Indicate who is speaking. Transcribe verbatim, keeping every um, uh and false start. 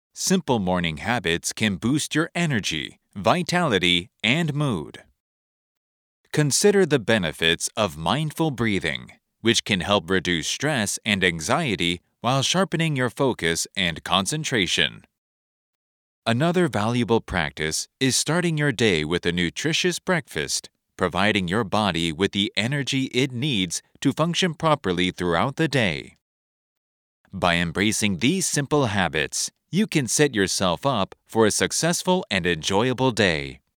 Speaker 1: Simple morning habits can boost your energy, vitality, and mood. Consider the benefits of mindful breathing, which can help reduce stress and anxiety while sharpening your focus and concentration. Another valuable practice is starting your day with a nutritious breakfast, providing your body with the energy it needs to function properly throughout the day. By embracing these simple habits, you can set yourself up for a successful and enjoyable day.